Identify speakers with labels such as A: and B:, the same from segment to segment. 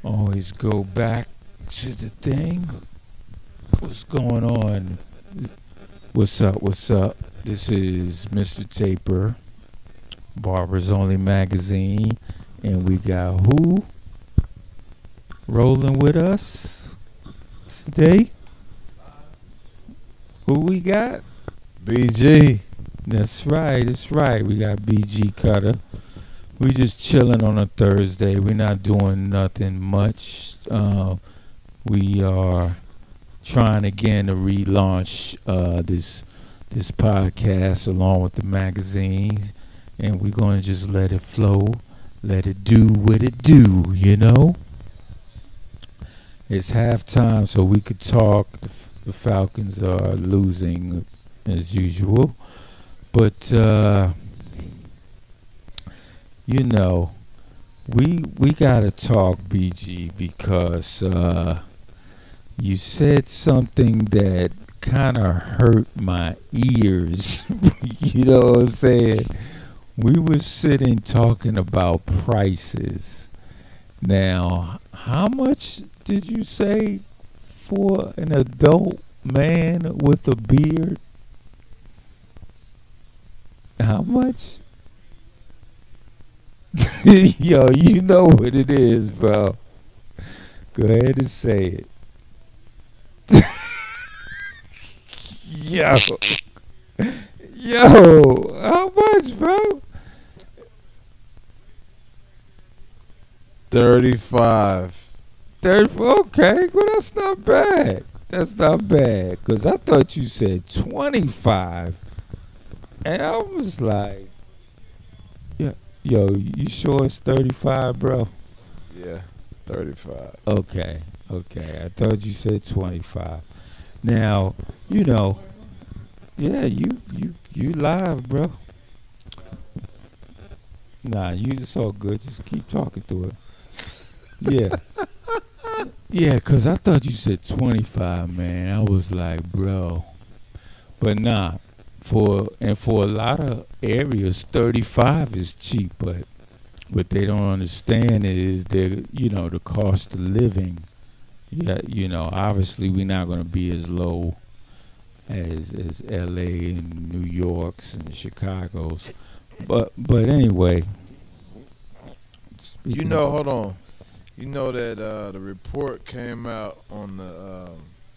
A: Always go back to the thing. What's going on? What's up? What's up? This is Mr. Taper, Barbers Only Magazine, and we got who rolling with us today? Who we got?
B: BG.
A: That's right. That's right. We got BG Cutter. We just chilling on a Thursday. We're not doing nothing much. We are trying again to relaunch this podcast along with the magazine, and we're gonna just let it flow, let it do what it do. It's halftime, so we could talk. The Falcons are losing as usual, but we gotta talk, BG, because you said something that kind of hurt my ears. You know what I'm saying? We were sitting talking about prices. Now, how much did you say for an adult man with a beard? How much? Yo, you know what it is, bro. Go ahead and say it. Yo. Yo, how much, bro?
B: 35.
A: 30, okay, well, that's not bad. That's not bad. Because I thought you said 25. And I was like, yo, you sure it's 35, bro?
B: Yeah, 35.
A: Okay. I thought you said 25. Now, yeah, you live, bro. Nah, it's all good. Just keep talking to it. Yeah. Yeah, because I thought you said 25, man. I was like, bro. But nah, for a lot of areas, 35 is cheap, but what they don't understand is the cost of living. Yeah, obviously we're not going to be as low as LA and New York's and Chicago's. But anyway,
B: Hold on. You know that the report came out on the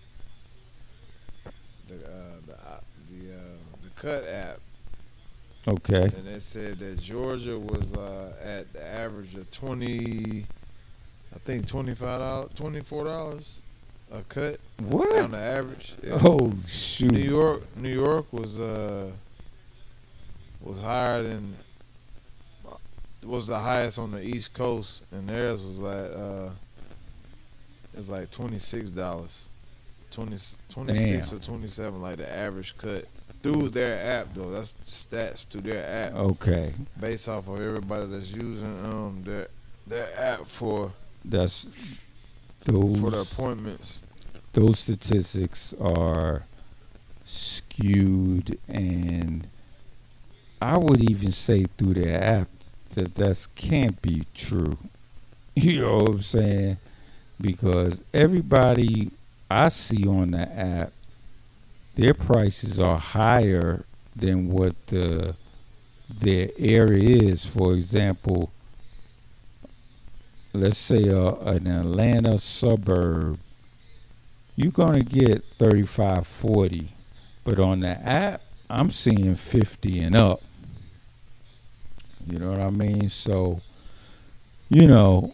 B: Cut app.
A: Okay.
B: And they said that Georgia was at the average of $24 a cut.
A: What?
B: On the average. Yeah.
A: Oh shoot.
B: New York was higher than was the highest on the East Coast, and theirs was like $26, 26 or 27, like the average cut through their app though. That's stats through their app.
A: Okay.
B: Based off of everybody that's using their app for
A: the
B: appointments.
A: Those statistics are skewed, and I would even say through their app that can't be true. You know what I'm saying? Because everybody I see on the app, their prices are higher than what their area is. For example, let's say an Atlanta suburb, you're going to get 35, 40. But on the app, I'm seeing 50 and up. You know what I mean? So, and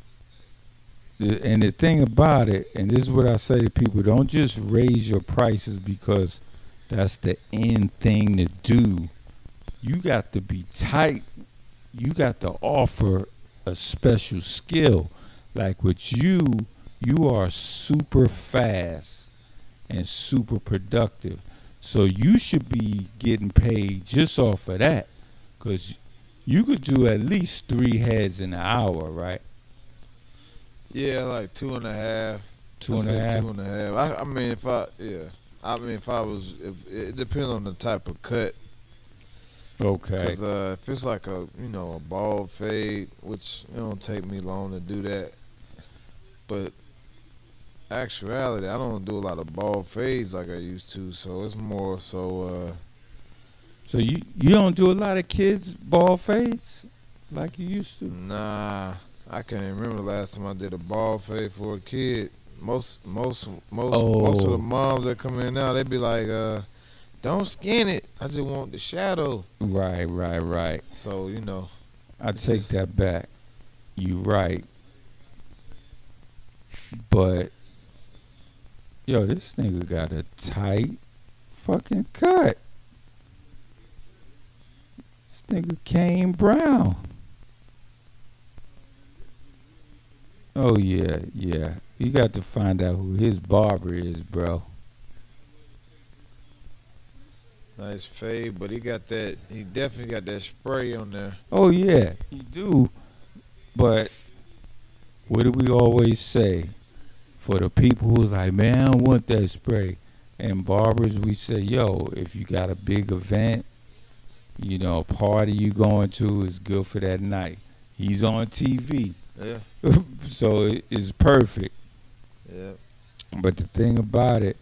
A: the thing about it, and this is what I say to people, don't just raise your prices because that's the end thing to do. You got to be tight. You got to offer a special skill. Like with you are super fast and super productive. So you should be getting paid just off of that, because you could do at least 3 heads in an hour, right?
B: Yeah, like 2.5.
A: 2.5.
B: 2.5. I mean, if it depends on the type of cut.
A: Okay.
B: Because if it's like a bald fade, which it don't take me long to do that. but actuality, I don't do a lot of ball fades like I used to. So it's more so.
A: So you don't do a lot of kids ball fades like you used to?
B: Nah, I can't even remember the last time I did a ball fade for a kid. Most of the moms that come in now, they be like, don't skin it. I just want the shadow.
A: Right.
B: So,
A: I take that back. You right. But yo, this nigga got a tight fucking cut. This nigga Kane Brown. Oh yeah. You got to find out who his barber is, bro.
B: Nice fade, but he definitely got that spray on there.
A: Oh yeah, he do. But what do we always say? For the people who's like, man, I don't want that spray. And barbers, we say, yo, if you got a big event, a party you going to is good for that night. He's on TV.
B: Yeah.
A: So it's perfect.
B: Yeah.
A: But the thing about it,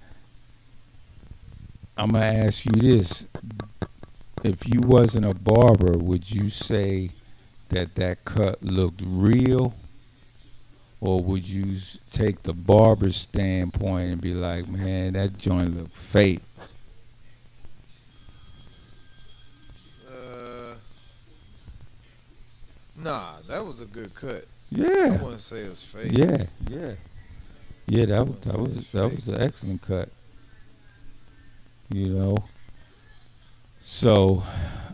A: I'm going to ask you this. If you wasn't a barber, would you say that cut looked real? Or would you take the barber's standpoint and be like, man, that joint look fake?
B: Nah, that was a good cut.
A: Yeah.
B: I wouldn't say it was fake.
A: Yeah. Yeah, that was an excellent cut. So,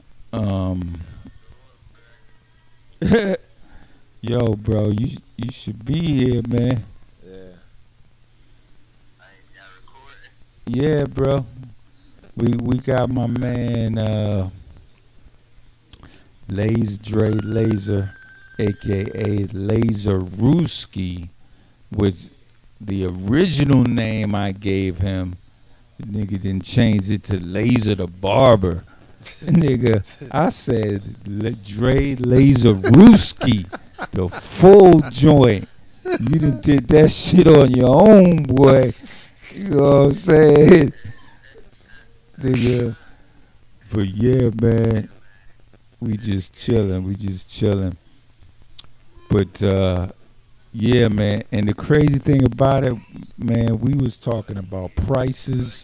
A: yo, bro, you should be here, man.
B: Yeah.
A: Yeah, bro. We got my man Dre Laser, aka Laser Ruski, which the original name I gave him, the nigga didn't change it to Laser the Barber. Nigga, I said Dre Laser Ruski, the full joint. You done did that shit on your own, boy. You know what I'm saying? Nigga. But yeah, man. We just chilling. But yeah, man. And the crazy thing about it, man, we was talking about prices.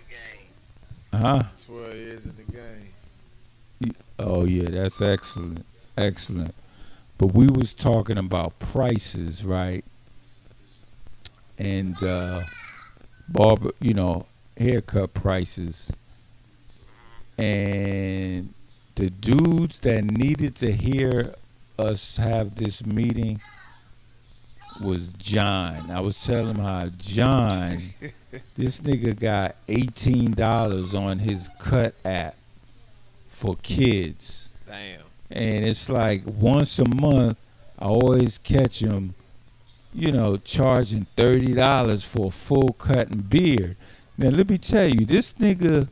B: 12 years in the game.
A: Oh yeah, that's excellent. But we was talking about prices, right? And barber, haircut prices. And the dudes that needed to hear us have this meeting was John. I was telling him how John, this nigga got $18 on his Cut app for kids.
B: Damn.
A: And it's like once a month, I always catch him, charging $30 for a full cut and beard. Now let me tell you, this nigga,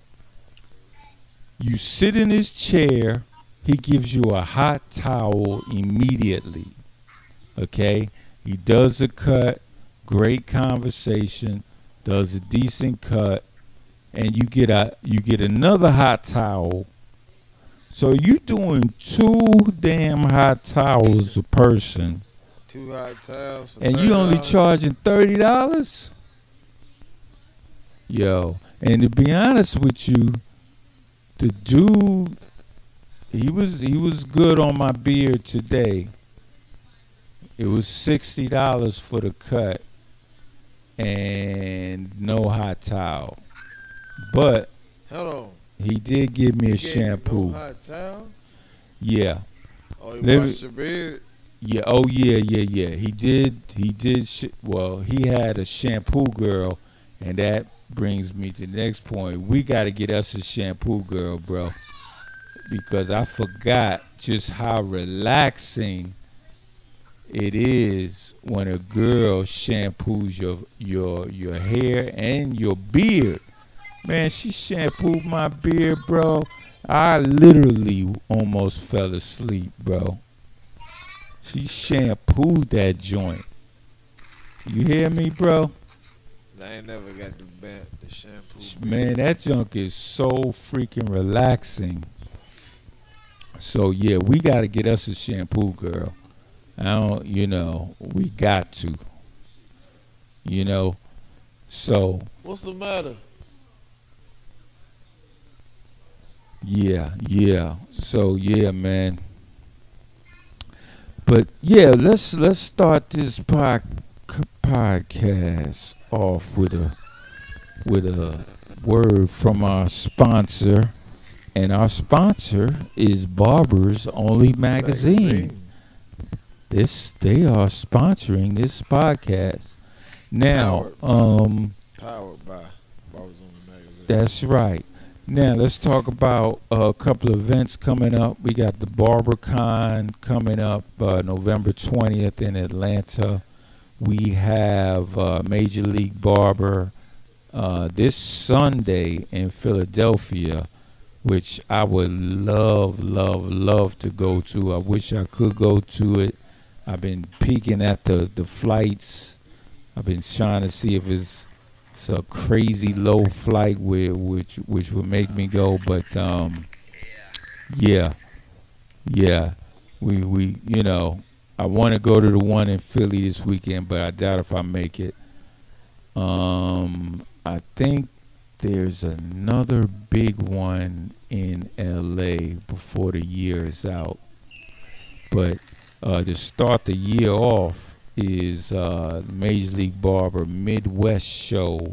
A: you sit in his chair, he gives you a hot towel immediately. Okay? He does a cut, great conversation, does a decent cut, and you get another hot towel. So you doing 2 damn hot towels a person.
B: 2 hot towels for
A: and
B: $30.
A: You only charging $30? Yo, and to be honest with you, the dude, he was good on my beard today. It was $60 for the cut and no hot towel. But
B: hold on.
A: He did give me a shampoo.
B: No hot towel?
A: Yeah.
B: Oh, he washed your beard?
A: Yeah. Oh, yeah. He did. He had a shampoo girl, and that brings me to the next point. We got to get us a shampoo girl, bro, because I forgot just how relaxing it is when a girl shampoos your hair and your beard. Man, she shampooed my beard, bro. I literally almost fell asleep, bro. She shampooed that joint. You hear me, bro?
B: I ain't never got the shampoo
A: Man,
B: beard.
A: that junk is so freaking relaxing. So yeah, we got to get us a shampoo, girl. I don't, we got to, you know. So
B: What's the matter?
A: yeah, yeah. So yeah, man. But yeah, let's start this podcast off with a word from our sponsor, and our sponsor is Barbers Only Magazine.
B: Magazine.
A: They are sponsoring this podcast. Now,
B: Powered by. Powered by. Barbers on the magazine.
A: that's right. Now let's talk about a couple of events coming up. We got the BarberCon coming up November 20th in Atlanta. We have Major League Barber this Sunday in Philadelphia, which I would love, love, love to go to. I wish I could go to it. I've been peeking at the flights. I've been trying to see if it's a crazy low flight which would make me go, but yeah, yeah, we I want to go to the one in Philly this weekend, but I doubt if I make it. I think there's another big one in LA before the year is out. But to start the year off is Major League Barber Midwest show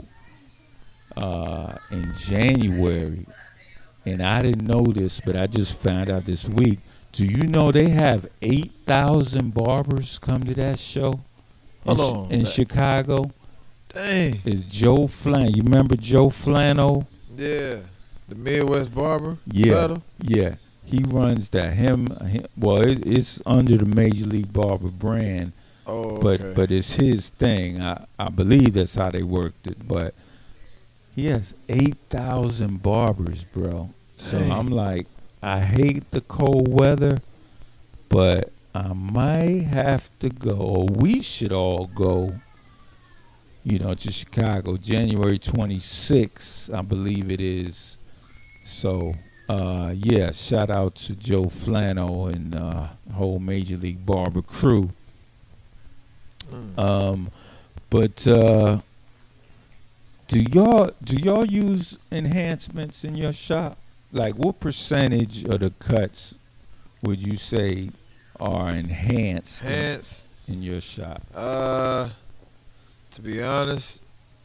A: in January. And I didn't know this, but I just found out this week. Do you know they have 8,000 barbers come to that show
B: Hold on.
A: in Chicago?
B: Dang.
A: It's Joe Flan. You remember Joe Flano?
B: Yeah. The Midwest Barber
A: Yeah,
B: battle.
A: yeah. He runs that. Well, it's under the Major League Barber brand,
B: Oh,
A: but
B: okay.
A: but it's his thing. I believe that's how they worked it. But he has 8,000 barbers, bro. So
B: Dang.
A: I'm like, I hate the cold weather, but I might have to go. Or we should all go. To Chicago, January 26th, I believe it is. So, yeah, shout out to Joe Flano and whole Major League Barber crew.
B: Mm.
A: But do y'all use enhancements in your shop? Like, what percentage of the cuts would you say are enhanced
B: Pants.
A: in your shop?
B: To be honest,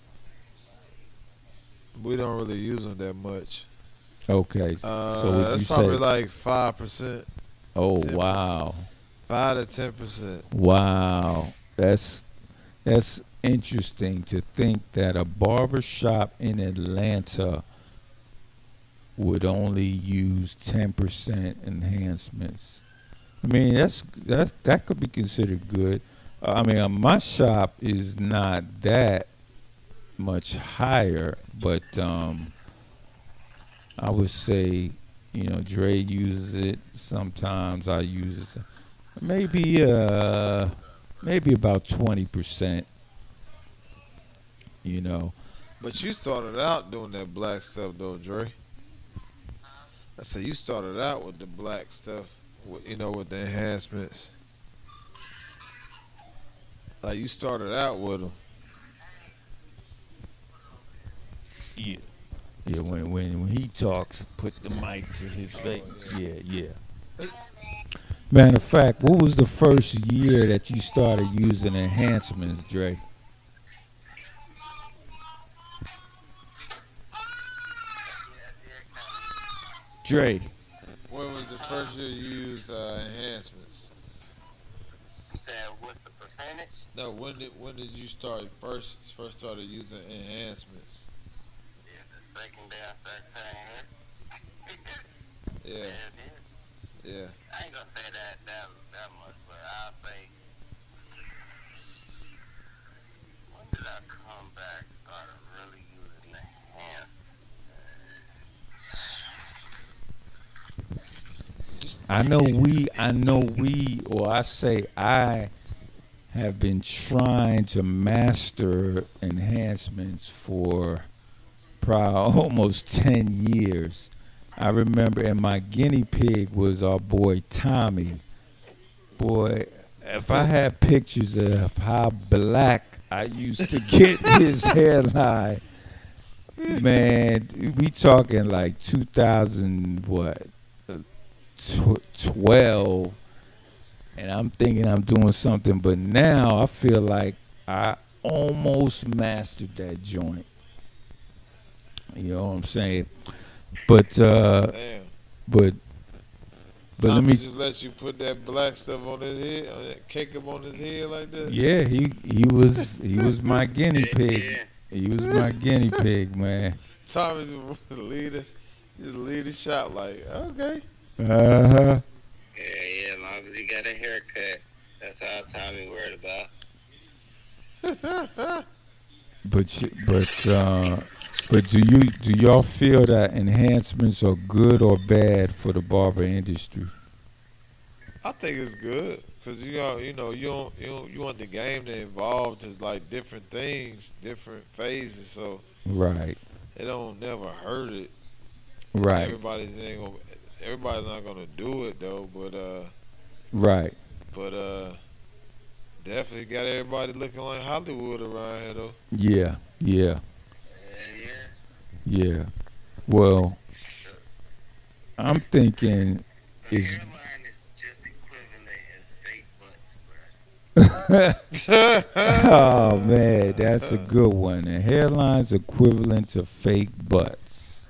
B: we don't really use them that much.
A: Okay, so would you
B: That's probably
A: say?
B: like 5%,
A: Oh
B: 10%,
A: wow,
B: 5 to 10%.
A: wow, that's interesting to think that a barber shop in Atlanta would only use 10% enhancements. I mean, that could be considered good. I mean, my shop is not that much higher, but I would say, Dre uses it. Sometimes I use it. Maybe maybe about 20%. You know.
B: But you started out doing that black stuff though, Dre. I said you started out with the black stuff, with the enhancements. Like you started out with them.
A: Yeah. Yeah. When he talks, put the mic to his face. Yeah. Yeah. Matter of fact, what was the first year that you started using enhancements, Dre? Dre.
B: When was the first year you used enhancements?
C: You said what's the percentage?
B: No, when did you first started using enhancements?
C: Yeah, the second day I started cutting hair.
B: Yeah,
C: Yeah,
B: yeah.
C: I ain't gonna say that much, but I'll say when did I come back? Started really using the hand.
A: I know we, or I say I have been trying to master enhancements for probably almost 10 years. I remember, and my guinea pig was our boy Tommy. Boy, if I had pictures of how black I used to get his hairline, man, we talking like 2000 what, 12, and I'm thinking I'm doing something, but now I feel like I almost mastered that joint. You know what I'm saying? But
B: Damn.
A: but but let
B: Tommy
A: me.
B: just let you put that black stuff on his head, on that cake up on his head like that.
A: Yeah, he was my guinea pig.
C: Yeah.
A: He was my guinea pig, man.
B: Tommy just lead the shop like, okay.
A: Uh huh.
C: Yeah, as long as he got a haircut, that's all Tommy worried about.
A: But do y'all feel that enhancements are good or bad for the barber industry?
B: I think it's good because you want the game to evolve to like different things, different phases, so
A: Right,
B: it don't never hurt it.
A: right,
B: Everybody's not gonna do it though,
A: right.
B: but definitely got everybody looking like Hollywood around here though.
A: Yeah, yeah,
C: Yeah.
A: yeah. Well, I'm thinking
C: The
A: is.
C: hairline is just equivalent as fake butt spread.
A: Oh man, that's a good one. The hairline's equivalent to fake butts.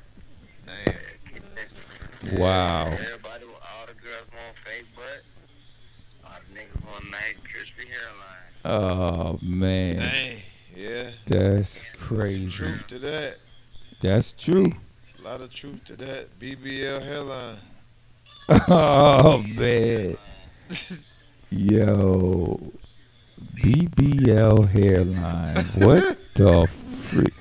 A: Wow.
C: Everybody, all the girls want fake butt. All the niggas want nice, crispy hairline.
A: Oh man,
B: Dang, yeah,
A: that's
B: some
A: crazy.
B: truth to that.
A: That's true.
B: A lot of truth to that. BBL hairline.
A: Oh man, yo, BBL hairline. What the freak?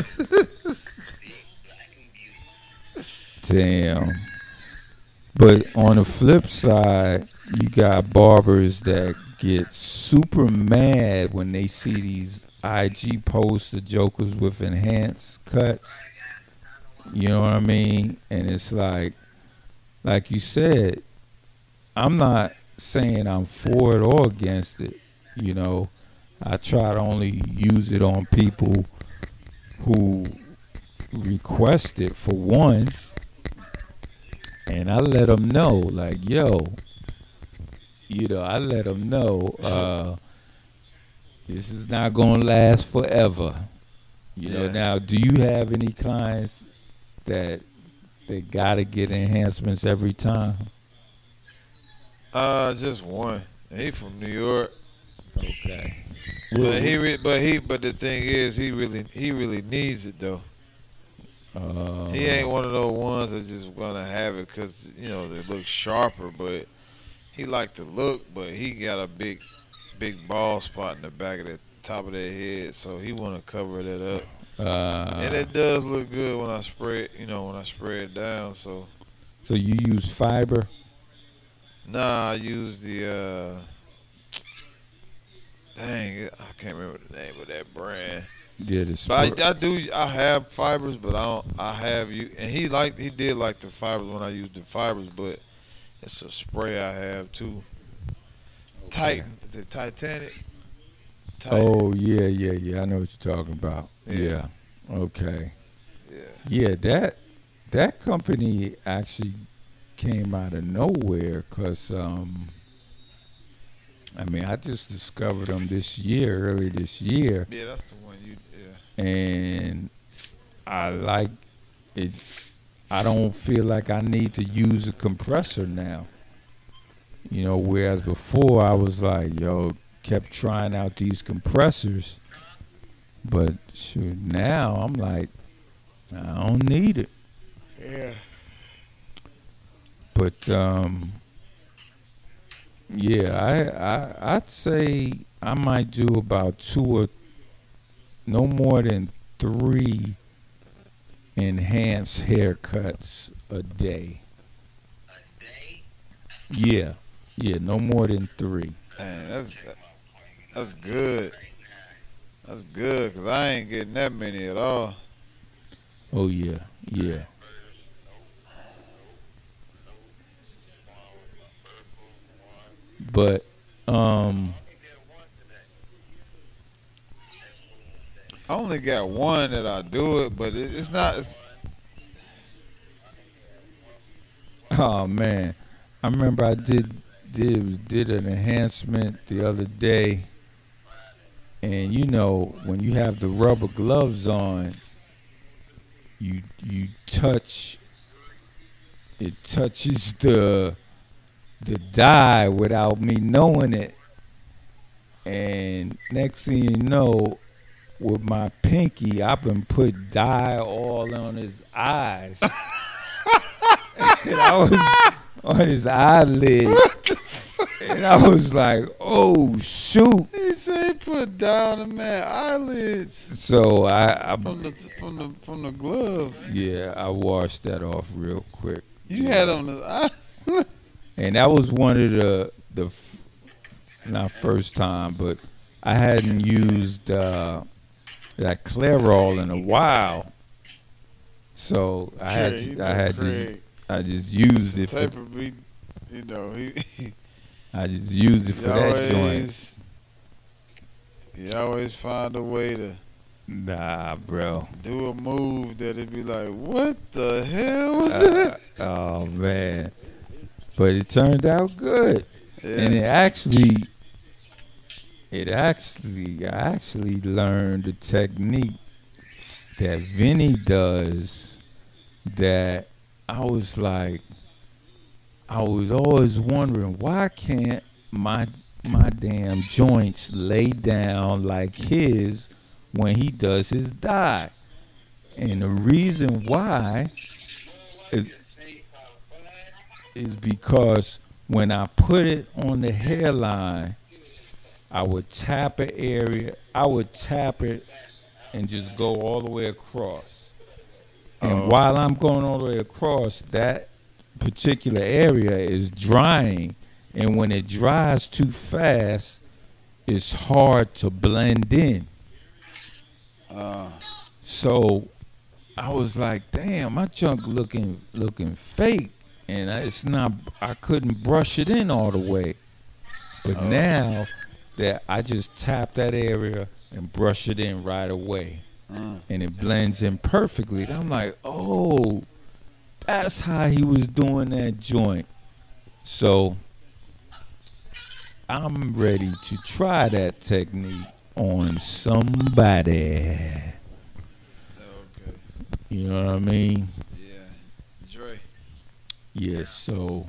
C: Black and beauty.
A: Damn. But on the flip side, you got barbers that get super mad when they see these IG posts of jokers with enhanced cuts. You know what I mean? And it's like you said, I'm not saying I'm for it or against it. You know, I try to only use it on people who request it for one, and I let them know, like, yo, I let them know this is not gonna last forever.
B: Yeah.
A: Now, do you have any clients that they gotta get enhancements every time?
B: Just one. He from New York,
A: Okay.
B: but the thing is, he really needs it though. He ain't one of those ones that just gonna have it because they look sharper, but he like the look, but he got a big bald spot in the back of the top of their head, so he want to cover that up. And it does look good when I spray it, when I spray it down. So
A: So you use fiber?
B: nah, I use the dang, I can't remember the name of that brand.
A: Yeah, the
B: But I have fibers, but I have you, and he did like the fibers when I used the fibers, but it's a spray I have too. Titan, the Titanic. Titan.
A: Oh yeah. I know what you're talking about.
B: Yeah.
A: Yeah. Okay.
B: Yeah.
A: Yeah, that company actually came out of nowhere because I just discovered them early this year,
B: Yeah, that's the one yeah.
A: and I like it. I don't feel like I need to use a compressor now. Whereas before I was like, yo, kept trying out these compressors, but shoot, now I'm like, I don't need it.
B: Yeah.
A: But yeah, I'd say I might do about two or no more than three enhanced haircuts a day.
C: A day?
A: Yeah, no more than three.
B: Man, That's good. That's good, because I ain't getting that many at all.
A: Oh yeah, yeah. But um,
B: I only got one that I do it, but it's not.
A: oh man, I remember I did an enhancement the other day, and you know when you have the rubber gloves on, you touch it touches the dye without me knowing it, and next thing you know, with my pinky, I've been put dye all on his eyes. And I was on his eyelid, and I was like, "Oh shoot!"
B: He said put down the man eyelids
A: So I
B: from the glove.
A: yeah, I washed that off real quick.
B: You had on the eye.
A: And that was one of not first time, but I hadn't used that Clairol in a while, so I just used it.
B: Type of beat, you know.
A: I just used it for that joint.
B: He always find a way to
A: Nah, bro.
B: do a move that it'd be like, what the hell was that?
A: Oh man, but it turned out good,
B: Yeah.
A: and I actually learned the technique that Vinny does. That I was like, I was always wondering why can't my damn joints lay down like his when he does his dye, and the reason why is because when I put it on the hairline, I would tap an area, I would tap it and just go all the way across. And while I'm going all the way across, that particular area is drying. And when it dries too fast, it's hard to blend in. So I was like, damn, my junk looking fake. And it's not, I couldn't brush it in all the way. But now that I just tap that area and brush it in right away. And it blends in perfectly. I'm like, oh, that's how he was doing that joint. So I'm ready to try that technique on somebody.
B: Okay.
A: You know what I mean?
B: Yeah. Dre.
A: Yeah, so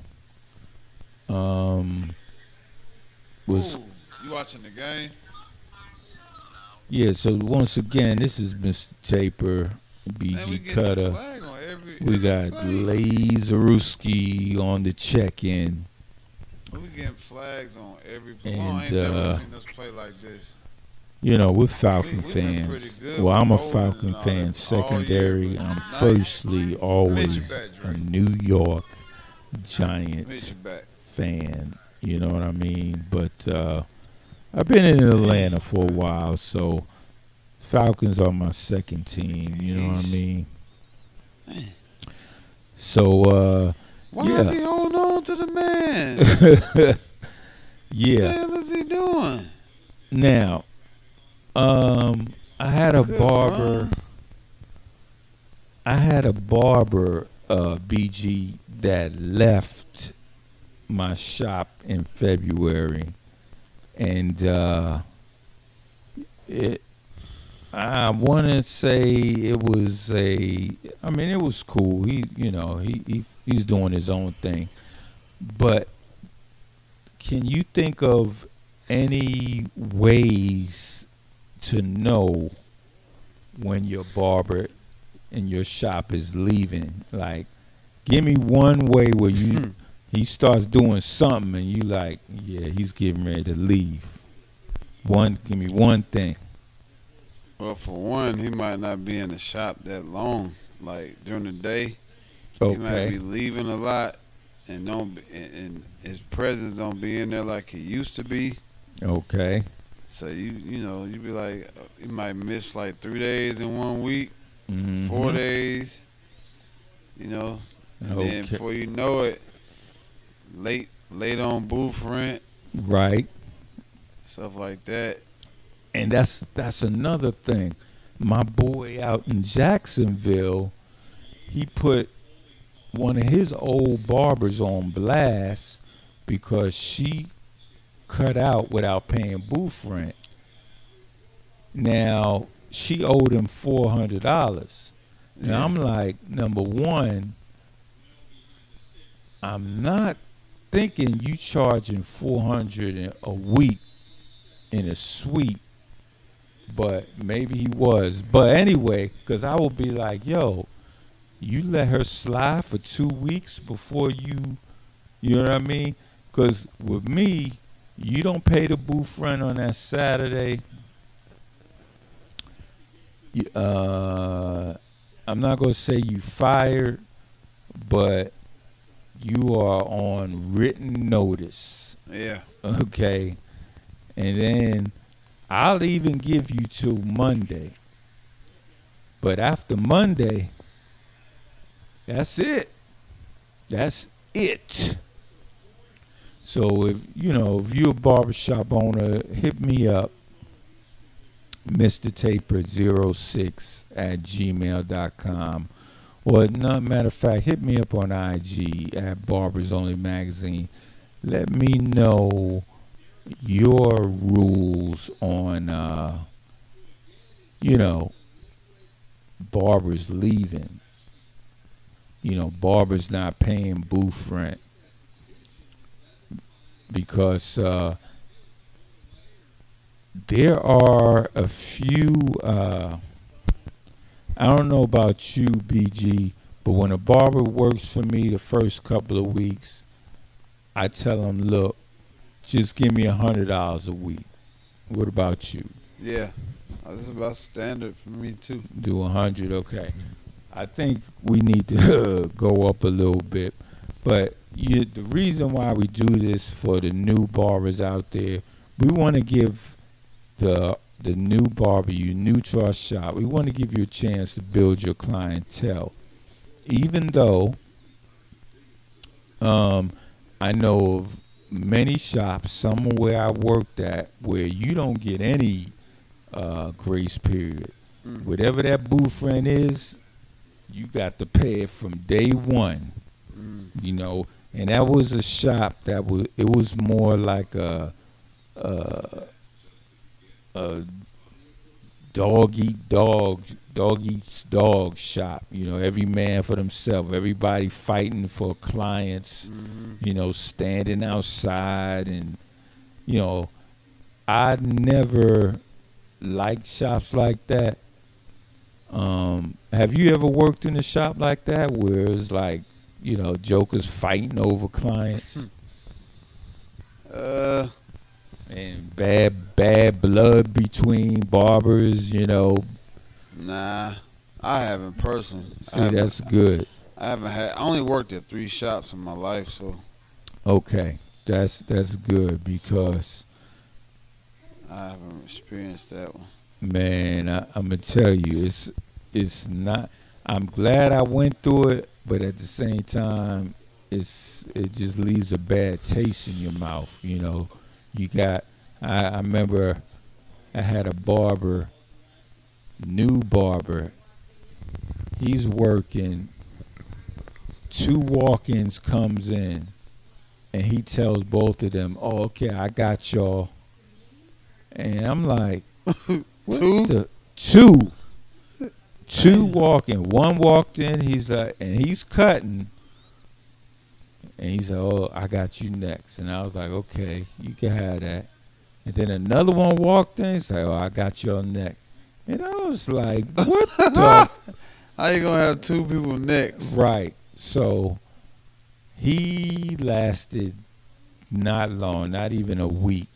A: was
B: Ooh, you watching the game?
A: yeah, so once again, this is Mr. Taper,
B: Man, we
A: BG
B: getting a
A: Cutter.
B: flag on
A: We got
B: play.
A: Lazaruski on the check-in.
B: We getting flags on every play.
A: And,
B: I ain't never seen us play like this.
A: You know, we're Falcon
B: We been pretty
A: fans.
B: good
A: Well, I'm a
B: with
A: Falcon
B: bowling and all
A: fan
B: that
A: secondary.
B: all year, but
A: I'm
B: tonight-
A: firstly always
B: back, Dre.
A: a New York
B: Meet
A: Giants
B: you back.
A: fan. You know what I mean? But I've been in Atlanta for a while, so Falcons are my second team. You know what I mean? So,
B: Why
A: yeah.
B: is he holding on to the man? What
A: yeah.
B: the hell is he doing?
A: Now, I had a
B: Good
A: barber.
B: run.
A: I had a barber, BG, that left my shop in February, and I want to say it was I mean, it was cool. He's doing his own thing, but can you think of any ways to know when your barber in your shop is leaving? Like, give me one way where he starts doing something and you like, yeah, he's getting ready to leave. Give me one thing.
B: Well, for one, he might not be in the shop that long. Like during the day, he might be
A: Okay.
B: leaving a lot, and and his presence don't be in there like he used to be.
A: Okay.
D: So you be like, you might miss like 3 days in 1 week,
A: Mhm.
D: 4 days, and then
A: Okay.
D: before you know it, late on booth rent,
A: Right.
D: stuff like that.
A: And that's another thing. My boy out in Jacksonville, he put one of his old barbers on blast because she cut out without paying booth rent. Now she owed him $400. Now
D: Yeah.
A: I'm like, number one, I'm not thinking you charging 400 a week in a suite, but maybe he was. But anyway, because I would be like, yo, you let her slide for 2 weeks before you know what I mean? Because with me, you don't pay the booth rent on that Saturday. I'm not going to say you fired, but you are on written notice.
D: Yeah.
A: Okay. And then I'll even give you till Monday. But after Monday, that's it. That's it. So if you're a barbershop owner, hit me up, Mr. Taper06 at gmail.com. Or matter of fact, hit me up on IG at Barbers Only Magazine. Let me know your rules on barbers leaving. Barbers not paying booth rent. Because there are a few, I don't know about you, BG, but when a barber works for me the first couple of weeks, I tell him, look, just give me $100 a week. What about you?
D: Yeah. That's about standard for me too.
A: Do 100, okay. I think we need to go up a little bit, but the reason why we do this for the new barbers out there, we want to give the new barber, you new to our shop, we want to give you a chance to build your clientele. Even though I know of many shops, somewhere I worked at, where you don't get any grace period. Whatever that booth rent is, you got to pay it from day one. And that was a shop it was more like a dog eats dog shop. Every man for themselves. Everybody fighting for clients. Standing outside, and I never liked shops like that. Have you ever worked in a shop like that where it's like, jokers fighting over clients? And bad blood between barbers,
D: Nah, I haven't personally.
A: See, that's good.
D: I only worked at 3 shops in my life, so
A: Okay, that's good because,
D: I haven't experienced that one.
A: man, I'm gonna tell you, it's not. I'm glad I went through it, but at the same time, it just leaves a bad taste in your mouth. You got. I remember I had a barber, new barber. He's working. 2 walk-ins comes in, and he tells both of them, "Oh, okay, I got y'all." And I'm like, what
D: 2?
A: the 2? 2 walking. One walked in. He's like, and he's cutting. And he said, "Oh, I got you next." And I was like, "Okay, you can have that." And then another one walked in. He's like, "Oh, I got your next." And I was like, "What the?"
D: How you gonna have 2 people next?
A: Right. So he lasted not long, not even a week.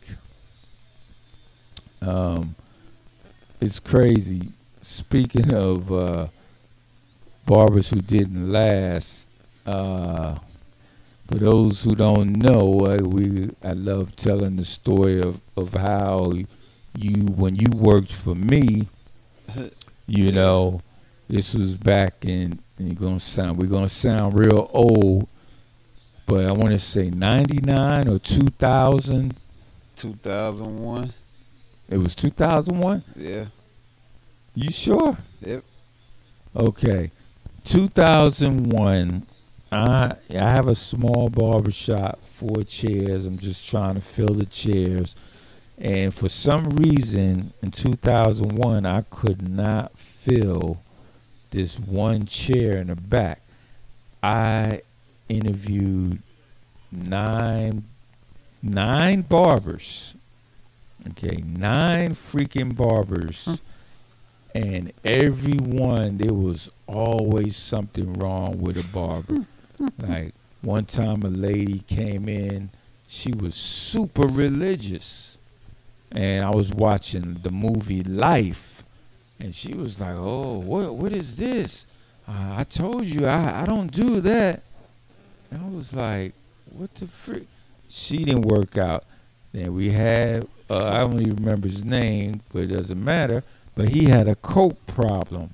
A: It's crazy. Speaking of barbers who didn't last, for those who don't know, I love telling the story of how when you worked for me, you
D: Yeah.
A: know, this was back in, and we're gonna sound real old, but I want to say 99 or 2000.
D: 2001.
A: It was 2001.
D: Yeah.
A: You sure?
D: Yep.
A: Okay. 2001. I have a small barbershop, 4 chairs. I'm just trying to fill the chairs. And for some reason, in 2001, I could not fill this one chair in the back. I interviewed nine barbers. Okay, 9 freaking barbers. And every one, there was always something wrong with a barber. Like one time a lady came in, she was super religious. And I was watching the movie Life, and she was like, "Oh, what is this? I told you I don't do that." And I was like, "What the frick?" She didn't work out. Then we had I don't even remember his name, but it doesn't matter. But he had a coke problem.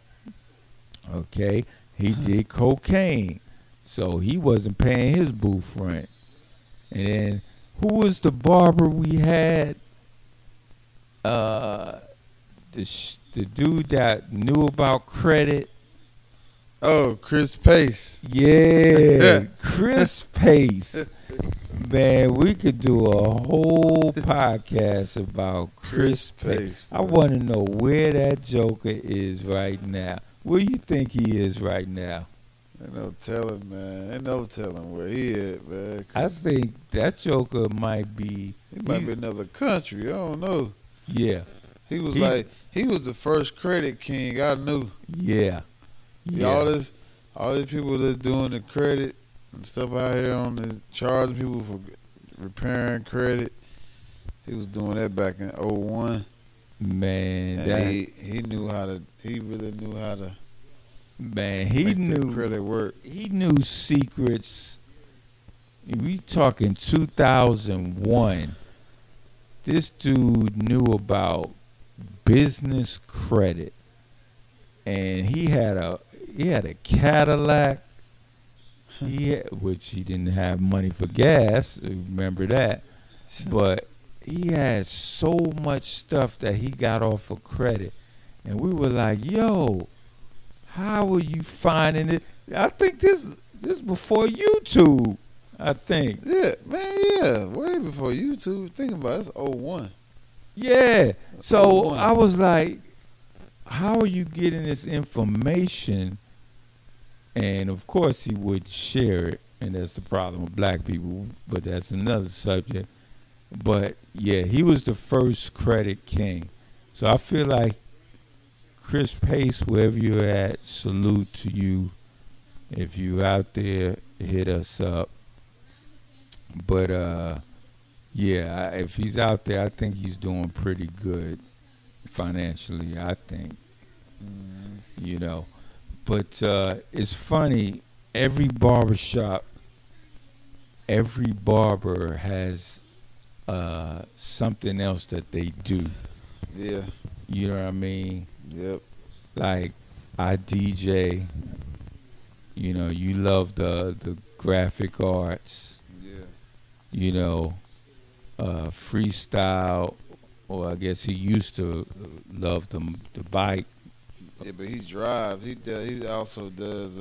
A: Okay, he did cocaine, so he wasn't paying his booth rent. And then who was the barber we had? The dude that knew about credit.
D: Oh, Chris Pace.
A: Yeah, Chris Pace. Man, we could do a whole podcast about Chris Pace. I want to know where that joker is right now. Where you think he is right now?
D: Ain't no telling, man. Ain't no telling where he at, man.
A: I think that joker might be.
D: He might be another country. I don't know.
A: Yeah.
D: He was the first credit king I knew.
A: Yeah.
D: All these people that's doing the credit and stuff out here on the charging people for repairing credit. He was doing that back in 01.
A: Man,
D: and he knew how to. He really knew how to.
A: Man, he
D: make
A: knew
D: the credit work.
A: He knew secrets. We talking 2001. This dude knew about business credit, and he had a Cadillac. Which he didn't have money for gas. Remember that, but he had so much stuff that he got off of credit, and we were like, "Yo, how are you finding it?" I think this before YouTube. I think.
D: Yeah, man. Yeah, way before YouTube. Think about it, it's 01.
A: Yeah. So
D: 01.
A: I was like, "How are you getting this information?" And of course, he would share it, and that's the problem with black people. But that's another subject. But yeah, he was the first credit king. So I feel like Chris Pace, wherever you're at, salute to you. If you out there, hit us up. But yeah, if he's out there, I think he's doing pretty good financially. I think, you know. But it's funny. Every barber has something else that they do.
D: Yeah.
A: You know what I mean?
D: Yep.
A: Like I DJ. You know, you love the graphic arts.
D: Yeah.
A: You know, freestyle. Or I guess he used to love the bike.
D: Yeah, but he drives. He also does.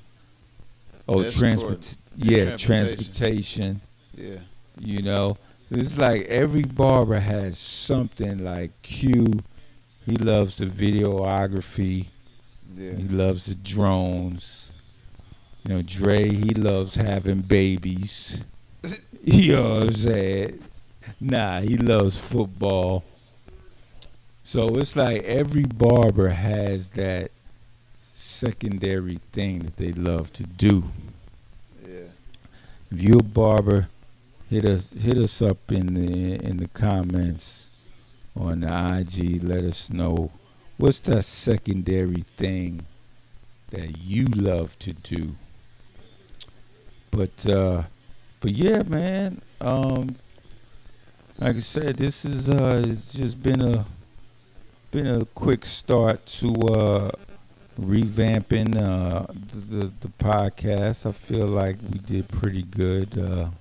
A: Transportation.
D: Yeah.
A: You know, it's like every barber has something. Like Q, he loves the videography.
D: Yeah.
A: He loves the drones. You know, Dre, he loves having babies. You know what I'm saying? Nah, he loves football. So it's like every barber has that secondary thing that they love to do.
D: Yeah.
A: If you're a barber, hit us up in the comments on the IG. Let us know what's that secondary thing that you love to do. But yeah, man. like I said, this is it's just been a quick start to revamping the podcast. I feel like we did pretty good,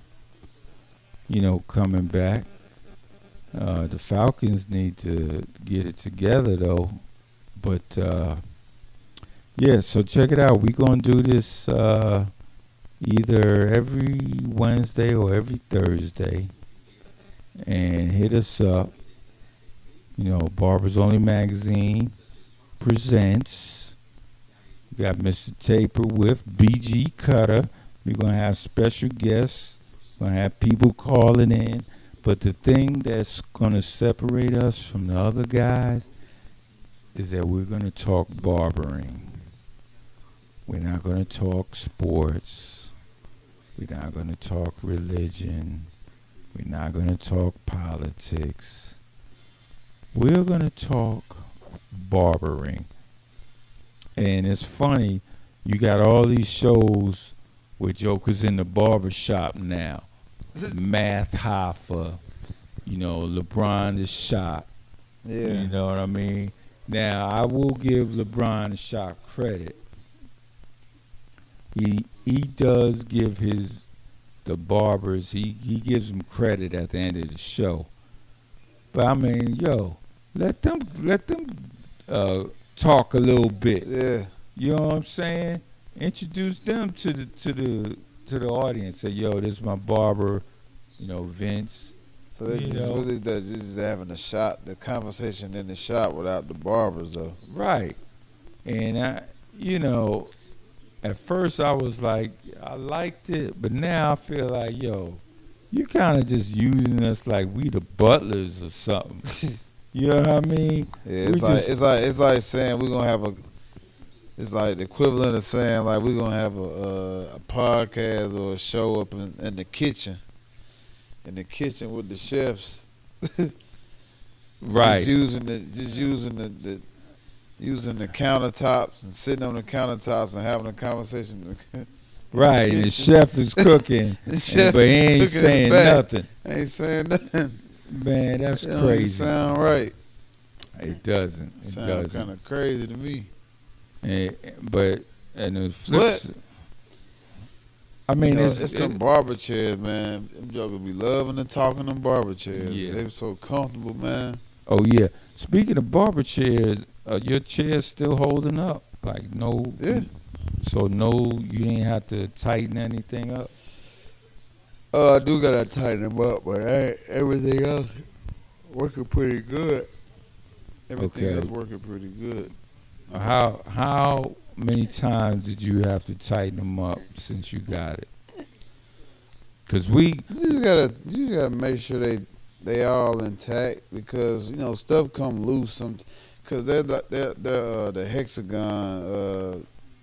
A: coming back. The Falcons need to get it together though. But yeah, so check it out. We're gonna do this either every Wednesday or every Thursday. And hit us up. Barbers Only Magazine presents. We got Mr. Taper with BG Cutter. We're going to have special guests. We're going to have people calling in. But the thing that's going to separate us from the other guys is that we're going to talk barbering. We're not going to talk sports. We're not going to talk religion. We're not going to talk politics. We're going to talk barbering. And it's funny, you got all these shows with jokers in the barber shop now. Math Hoffa, LeBron the Shot.
D: Yeah.
A: You know what I mean? Now, I will give LeBron the Shot credit. He does give the barbers, he gives them credit at the end of the show. But I mean, let them talk a little bit.
D: Yeah.
A: You know what I'm saying? Introduce them to the audience. Say, this is my barber, Vince.
D: So they just really just having the conversation in the shop without the barbers though.
A: Right. And at first I was like, I liked it, but now I feel like, you kind of just using us like we the butlers or something. You know what I mean?
D: Yeah, it's like saying we're gonna have it's like the equivalent of saying like we're gonna have a podcast or a show up in the kitchen with the chefs.
A: Right.
D: Using the countertops and sitting on the countertops and having a conversation.
A: Right, and the chef is cooking, but he ain't saying nothing.
D: Ain't saying nothing.
A: Man, that's
D: It
A: crazy.
D: don't sound right.
A: It doesn't. It
D: Sound
A: doesn't.
D: kind of crazy to me.
A: But the flip side, I mean,
D: it's them barber chairs, man. Them jokers be loving and talking them barber chairs.
A: Yeah.
D: They be so comfortable, man.
A: Oh yeah. Speaking of barber chairs, your chair's still holding up. Like no.
D: Yeah.
A: So no, you didn't have to tighten anything up.
D: I do gotta tighten them up, but everything else working pretty good. Everything else working pretty good.
A: How many times did you have to tighten them up since you got it? Cause
D: you just gotta make sure they all intact because stuff come loose some. Cause they're the hexagon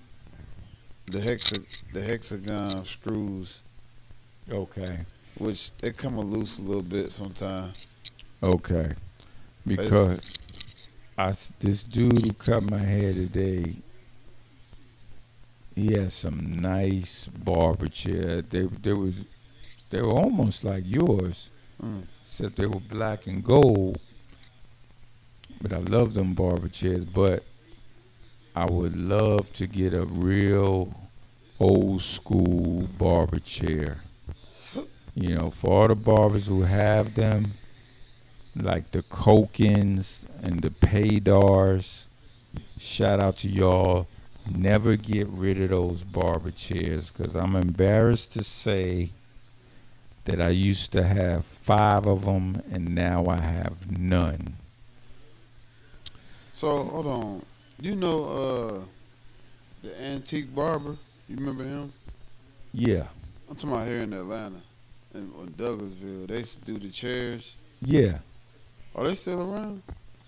D: the hexagon screws.
A: Okay.
D: Which they come loose a little bit sometimes.
A: Okay. Because this dude who cut my hair today, he had some nice barber chair. They were almost like yours, except they were black and gold. But I love them barber chairs. But I would love to get a real old school barber chair. For all the barbers who have them, like the Kokins and the Paydars, shout out to y'all. Never get rid of those barber chairs because I'm embarrassed to say that I used to have 5 of them and now I have none.
D: So, hold on. The Antique Barber? You remember him?
A: Yeah.
D: I'm talking about here in Atlanta. In Douglasville. They used to do the chairs.
A: Yeah.
D: Are they still around?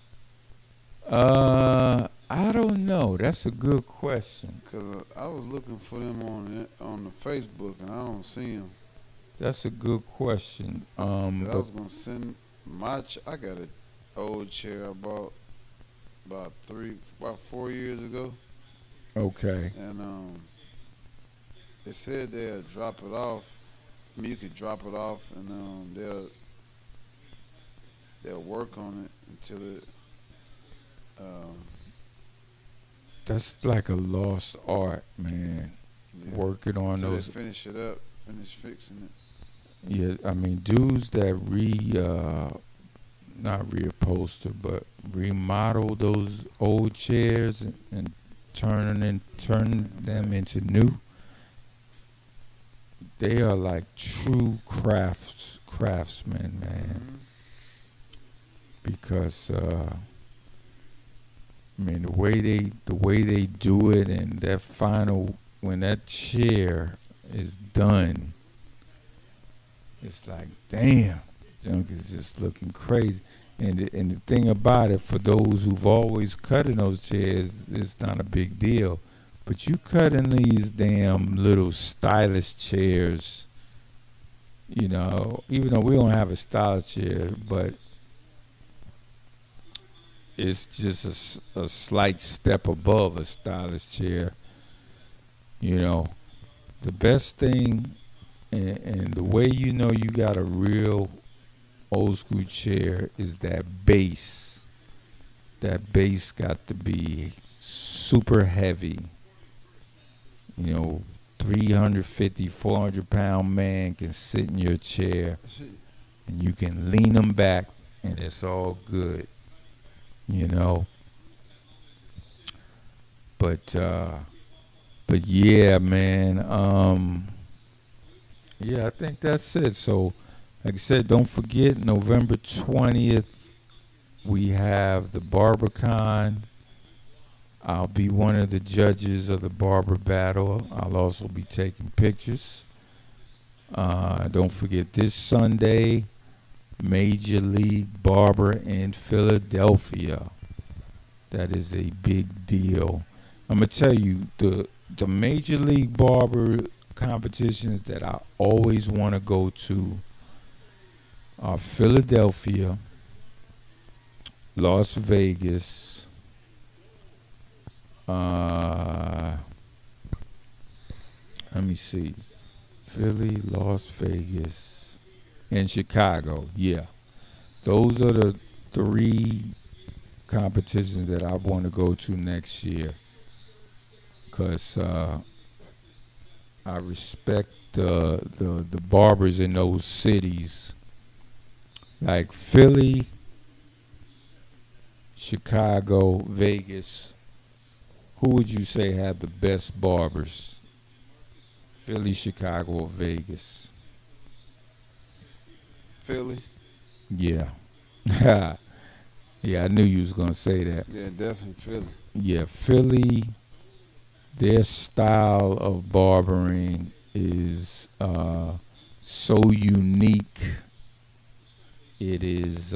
A: I don't know. That's a good question.
D: Because I was looking for them on the Facebook and I don't see them.
A: That's a good question.
D: I was going to send I got an old chair I bought about 4 years ago.
A: Okay.
D: And they said they'll drop it off. I mean, you could drop it off and they'll work on it until it. Um,
A: That's like a lost art, man.
D: yeah,
A: Working on
D: until they
A: those.
D: finish it up, finish fixing it.
A: Yeah, I mean, dudes that not reupholster, but remodel those old chairs and turn them into new. They are like true craftsmen, man.
D: Mhm.
A: Because I mean, the way they do it, and that final when that chair is done, it's like damn, junk is just looking crazy. And the thing about it, for those who've always cut in those chairs, it's not a big deal. But you cut in these damn little stylish chairs, even though we don't have a stylish chair, but it's just a slight step above a stylish chair. You know, the best thing, and the way you know you got a real old school chair is that base. That base got to be super heavy. 350, 400-pound man can sit in your chair and you can lean them back and it's all good, you know. But yeah, man. Yeah, I think that's it. So, like I said, don't forget November 20th we have the BarberCon. I'll be one of the judges of the barber battle. I'll also be taking pictures. Don't forget this Sunday, Major League Barber in Philadelphia. That is a big deal. I'm gonna tell you the Major League Barber competitions that I always want to go to are Philadelphia, Las Vegas, let me see, Philly, Las Vegas, and Chicago. Yeah, those are the three competitions that I want to go to next year. Cause I respect the barbers in those cities, like Philly, Chicago, Vegas. Who would you say have the best barbers? Philly, Chicago, or Vegas?
D: Philly.
A: Yeah. Yeah, I knew you was gonna say that.
D: Yeah, definitely Philly.
A: Yeah, Philly. Their style of barbering is so unique. It is.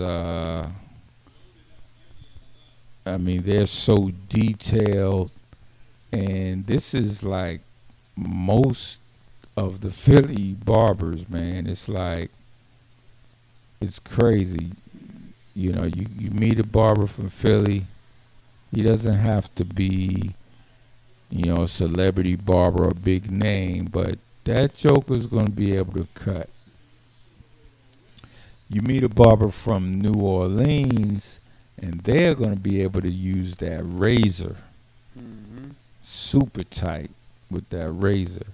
A: I mean, they're so detailed, and this is like most of the Philly barbers, man. It's like it's crazy. You meet a barber from Philly. He doesn't have to be, a celebrity barber or a big name, but that joker's going to be able to cut. You meet a barber from New Orleans, and they're going to be able to use that razor
D: Mm-hmm.
A: super tight with that razor.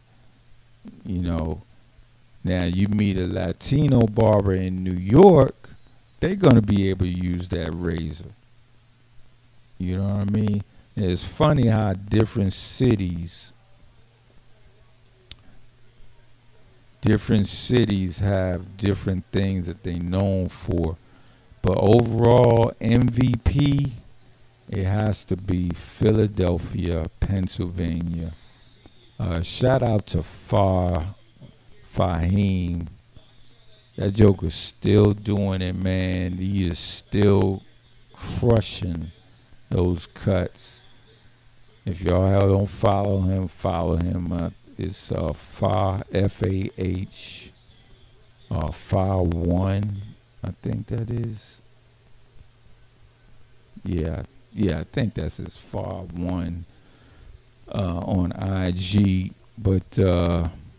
A: Now you meet a Latino barber in New York, they're going to be able to use that razor. You know what I mean? And it's funny how different cities have different things that they known for. But overall, MVP, it has to be Philadelphia, Pennsylvania. Shout out to Fahim. That joker's still doing it, man. He is still crushing those cuts. If y'all don't follow him, follow him. It's Fah, Fah, Fah1, I think that is. Yeah, I think that's his Fah1 on IG. But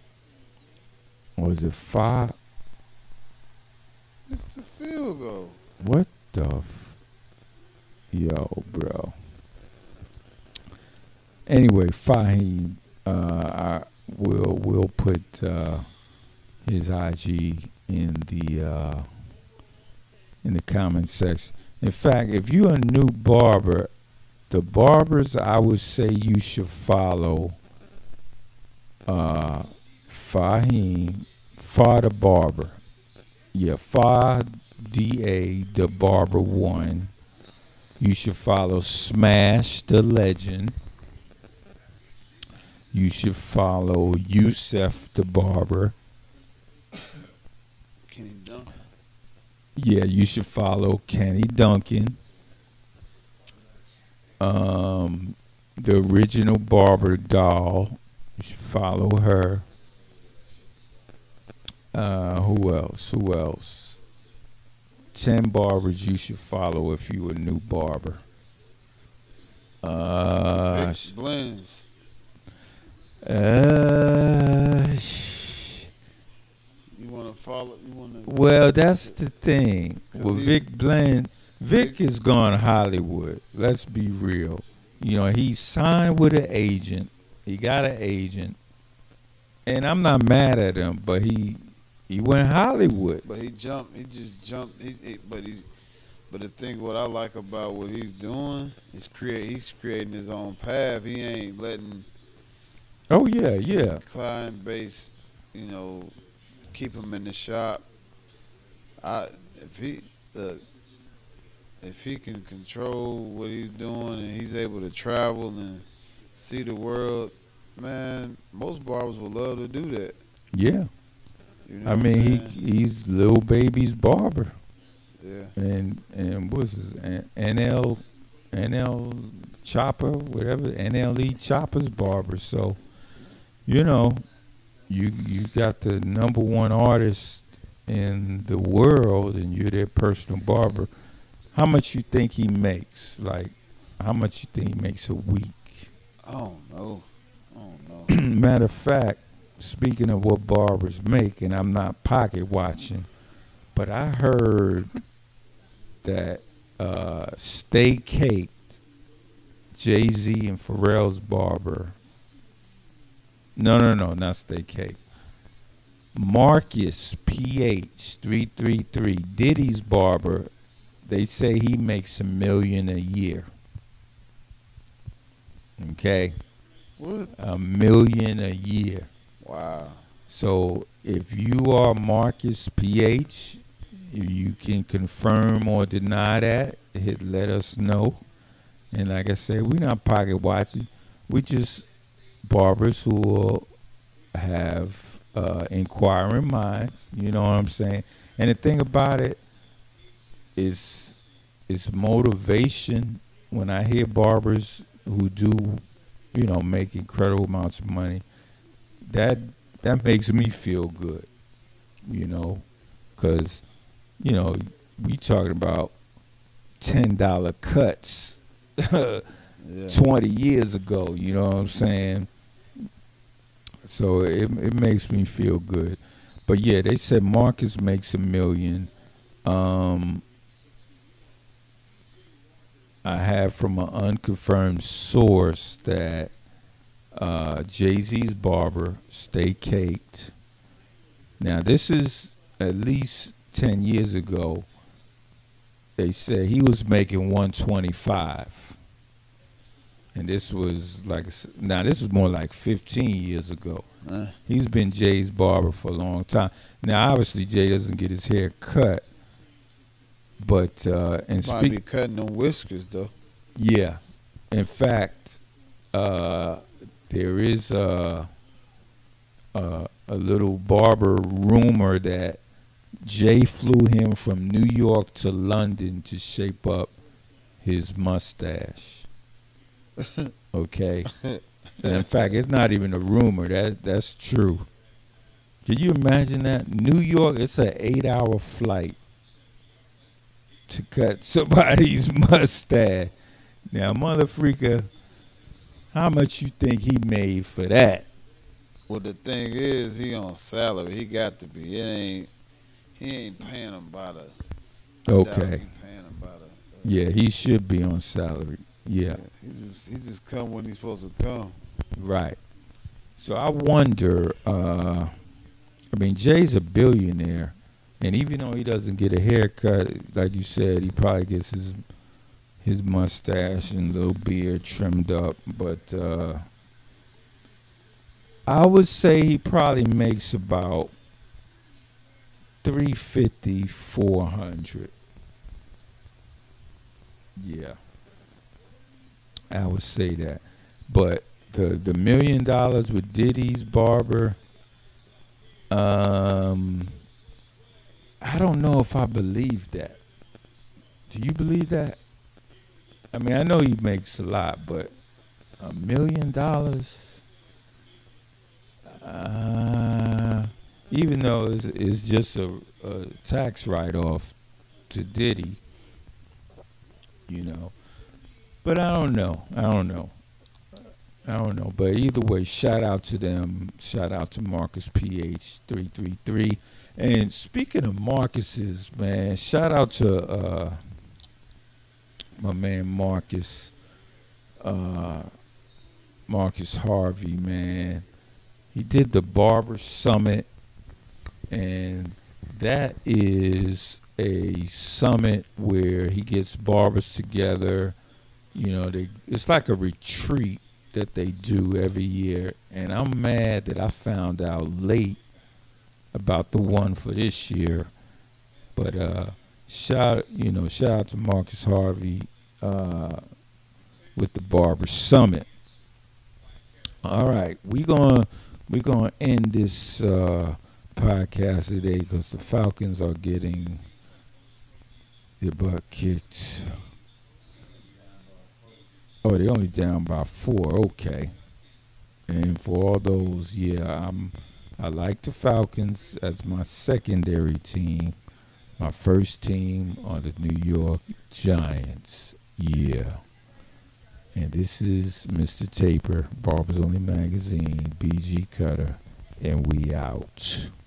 A: was it Fah?
D: It's the field goal.
A: What the yo, bro. Anyway, Fahim, I will put his IG in the comment section. In fact, if you're a new barber, the barbers I would say you should follow Fahim, Fa the Barber. Yeah, Fa DA the Barber 1. You should follow Smash the Legend. You should follow Yusef the Barber.
D: Kenny Duncan.
A: Yeah, you should follow Kenny Duncan. The original Barber doll. You should follow her. Who else? 10 barbers you should follow if you a new barber.
D: Fix Blends. You want to follow? You want to?
A: Well, that's the thing.
D: 'Cause
A: Well,
D: he's-
A: Vic Blend, Vic is gone Hollywood. Let's be real. You know, he signed with an agent. He got an agent. And I'm not mad at him, but he went Hollywood.
D: But he jumped. He just jumped. But the thing, what I like about what he's doing is he's creating his own path. He ain't letting
A: Oh, yeah.
D: client base, keep him in the shop. If he can control what he's doing and he's able to travel and see the world, man, most barbers would love to do that.
A: Yeah.
D: You know
A: I
D: what
A: mean,
D: I'm saying?
A: he's Lil Baby's barber.
D: Yeah.
A: And what's his NL Chopper, whatever, NLE Chopper's barber. So, you got the number one artist in the world and you're their personal barber. How much you think he makes? Like, how much you think he makes a week?
D: I don't know.
A: Matter of fact, speaking of what barbers make, and I'm not pocket watching, but I heard that Stay Caked, Jay-Z and Pharrell's barber. No, not Stay Caked. Marcus PH 333, Diddy's barber. They say he makes $1 million a year. Okay,
D: What?
A: $1 million a year.
D: Wow.
A: So if you are Marcus PH, if you can confirm or deny that, let us know. And like I said, we're not pocket watching. We just barbers who will have inquiring minds. You know what I'm saying? And the thing about it is motivation. When I hear barbers who do, make incredible amounts of money, that makes me feel good, because, we talking about $10 cuts
D: Yeah.
A: 20 years ago, you know what I'm saying? So it makes me feel good. But yeah, they said Marcus makes $1 million. I have from an unconfirmed source that Jay-Z's barber, Stay Caked. Now, this is at least 10 years ago. They said he was making 125. And this was this was more like 15 years ago. He's been Jay's barber for a long time. Now, obviously, Jay doesn't get his hair cut. But,
D: Might be cutting them whiskers, though.
A: Yeah. In fact, there is a little barber rumor that Jay flew him from New York to London to shape up his mustache. Okay? And in fact, it's not even a rumor. That's true. Can you imagine that? New York, it's an 8-hour flight to cut somebody's mustache. Now, Mother Freaka, how much you think he made for that?
D: Well, the thing is, he on salary. He got to be. He ain't paying him by the
A: Okay.
D: Paying him about
A: Yeah, he should be on salary. Yeah.
D: he just come when he's supposed to come.
A: Right. So I wonder. I mean, Jay's a billionaire, and even though he doesn't get a haircut, like you said, he probably gets his mustache and little beard trimmed up. But I would say he probably makes about 350, 400. Yeah, I would say that. But the $1 million with Diddy's barber, I don't know if I believe that. Do you believe that? I mean, I know he makes a lot, but $1 million, even though it's just a tax write-off to Diddy, you know. But I don't know. But either way, shout out to them. Shout out to Marcus PH333. And speaking of Marcus's, man, shout out to my man Marcus Harvey, man. He did the Barber Summit, and that is a summit where he gets barbers together. You know, it's like a retreat that they do every year, and I'm mad that I found out late about the one for this year. But shout out to Marcus Harvey with the Barber Summit. All right, we're gonna end this podcast today because the Falcons are getting their butt kicked. Oh, they're only down by 4. Okay. And for all those, yeah, I like the Falcons as my secondary team. My first team are the New York Giants. Yeah. And this is Mr. Taper, Barbers Only Magazine, BG Cutter, and we out.